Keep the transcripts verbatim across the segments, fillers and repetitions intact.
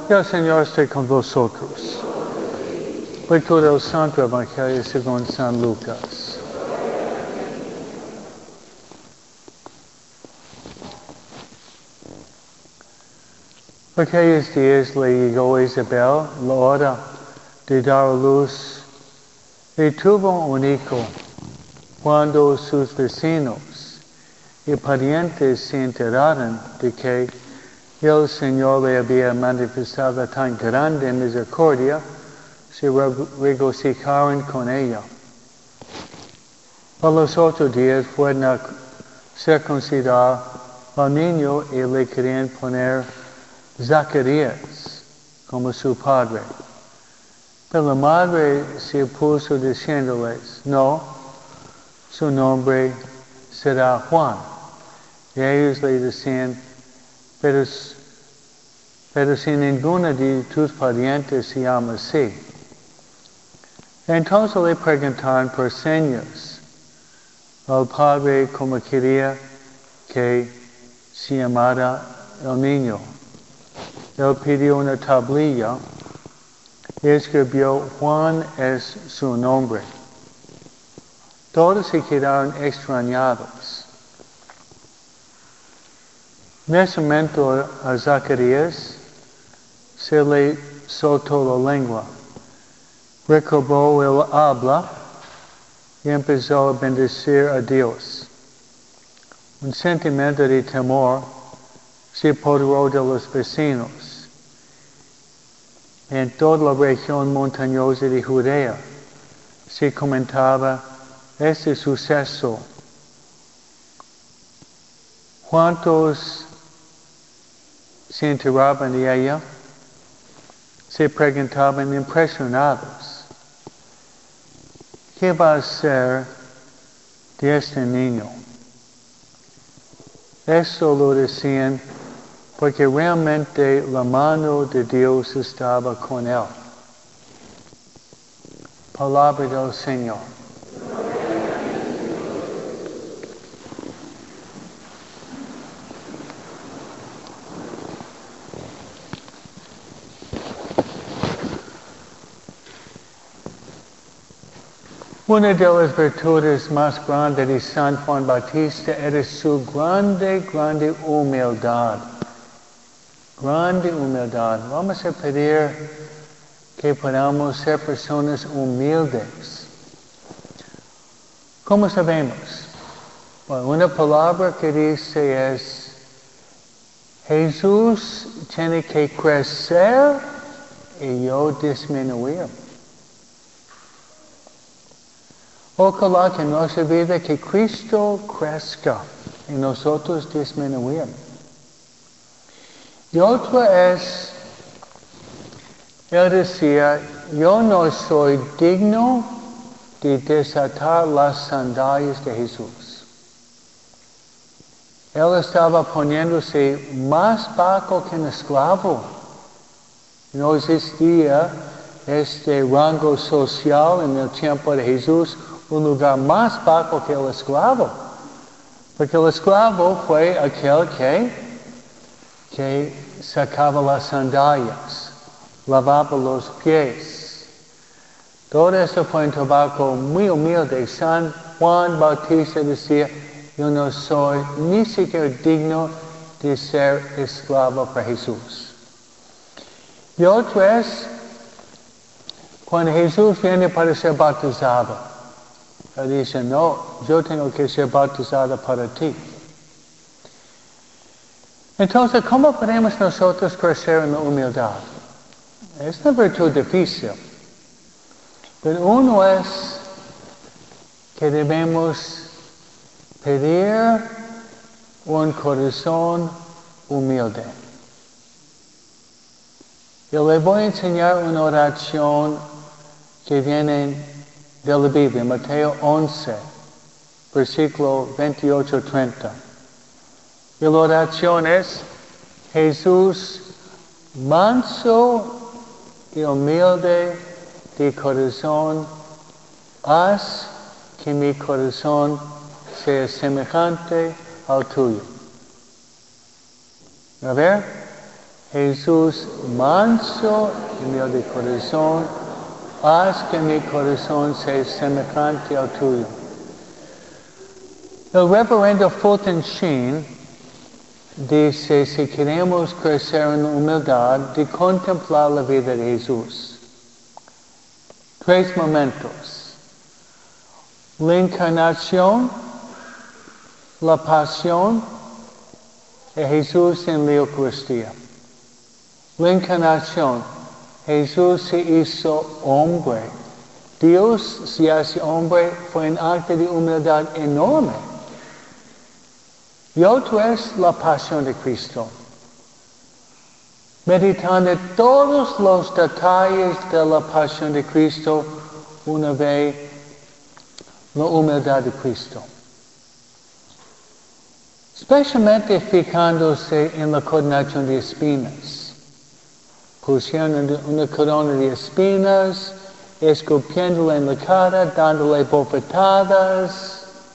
El Señor esté con vosotros. Lectura del Santo Evangelio según San Lucas. Aquellos días le llegó Isabel la hora de dar a luz y tuvo un hijo. Cuando sus vecinos y parientes se enteraron de que el Señor le había manifestado tan grande misericordia, se regocijaron con ella. A los ocho días fueron a circuncidar al niño y le querían poner Zacarías como su padre. Pero la madre se opuso diciéndoles, no, su nombre será Juan. Y ellos le decían, pero, pero si ninguno de tus parientes se llama así. Entonces le preguntaron por señas al padre como quería que se llamara el niño. Él pidió una tablilla y escribió, Juan es su nombre. Todos se quedaron extrañados. En ese momento a Zacarías se le soltó la lengua. Recobró el habla y empezó a bendecir a Dios. Un sentimiento de temor se apoderó de los vecinos. En toda la región montañosa de Judea se comentaba este suceso. ¿Cuántos se enteraban de ella? Se preguntaban impresionados, ¿qué va a ser de este niño? Eso lo decían porque realmente la mano de Dios estaba con él. Palabra del Señor. Una de las virtudes más grandes de San Juan Bautista era su grande, grande humildad. Grande humildad. Vamos a pedir que podamos ser personas humildes. ¿Cómo sabemos? Bueno, una palabra que dice es, Jesús tiene que crecer y yo disminuir. Ojalá que no se olvide que Cristo crezca y nosotros disminuir. Y otra es, él decía, yo no soy digno de desatar las sandalias de Jesús. Él estaba poniéndose más bajo que un esclavo. No existía este rango social en el tiempo de Jesús, un lugar más bajo que el esclavo. Porque el esclavo fue aquel que, que sacaba las sandalias, lavaba los pies. Todo esto fue un trabajo muy humilde. San Juan Bautista decía, yo no soy ni siquiera digno de ser esclavo para Jesús. Y otro es, cuando Jesús viene para ser bautizado, él dice, no, yo tengo que ser bautizado para ti. Entonces, ¿cómo podemos nosotros crecer en la humildad? Es una virtud difícil. Pero uno es que debemos pedir un corazón humilde. Yo le voy a enseñar una oración que viene de la Biblia, Mateo once, versículo veintiocho a treinta. Y la oración es, Jesús, manso y humilde de corazón, haz que mi corazón sea semejante al tuyo. A ver, Jesús manso y humilde corazón, haz que mi corazón sea semejante al tuyo. El reverendo Fulton Sheen dice, si queremos crecer en la humildad, de contemplar la vida de Jesús. Tres momentos. La encarnación, la pasión y Jesús en la Eucaristía. La encarnación, Jesús se hizo hombre. Dios se hace hombre, fue un acto de humildad enorme. Y otro es la pasión de Cristo. Meditando todos los detalles de la pasión de Cristo, una vez la humildad de Cristo. Especialmente fijándose en la coronación de espinas. Pusieron una corona de espinas, escupiéndole en la cara, dándole bofetadas.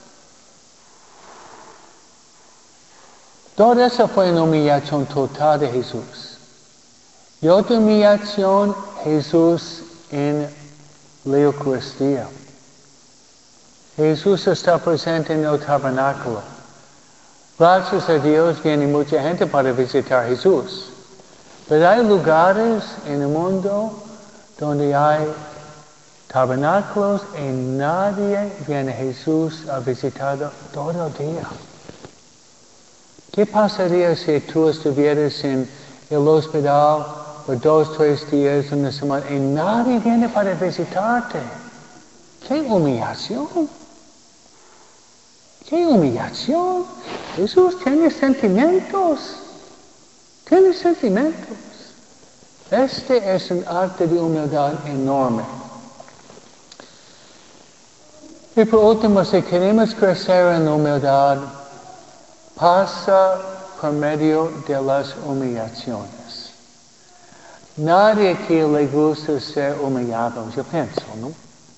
Toda esa fue una humillación total de Jesús. Y otra humillación, Jesús en la Eucaristía. Jesús está presente en el tabernáculo. Gracias a Dios viene mucha gente para visitar a Jesús. Pero hay lugares en el mundo donde hay tabernáculos y nadie viene a Jesús a visitarlo todo el día. ¿Qué pasaría si tú estuvieras en el hospital por dos, tres días, una semana, y nadie viene para visitarte? ¡Qué humillación! ¡Qué humillación! Jesús tiene sentimientos. Tiene sentimientos. Este es un acto de humildad enorme. Y por último, si queremos crecer en la humildad, pasa por medio de las humillaciones. Nadie aquí le gusta ser humillado, yo pienso, ¿no?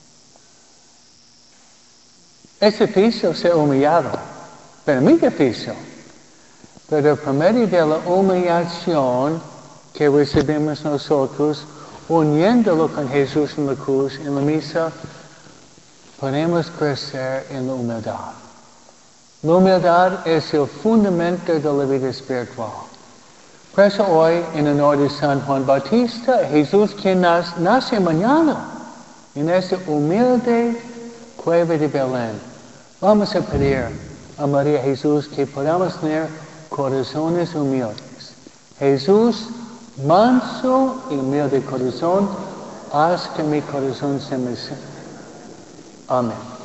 Es difícil ser humillado, pero muy difícil. Pero por medio de la humillación que recibimos nosotros, uniéndolo con Jesús en la cruz, en la misa, podemos crecer en la humildad. La humildad es el fundamento de la vida espiritual. Por eso hoy, en honor de San Juan Bautista, Jesús quien nace, nace mañana, en esta humilde cueva de Belén. Vamos a pedir a María Jesús que podamos tener corazones humildes. Jesús, manso y humilde corazón, haz que mi corazón se me... Amén.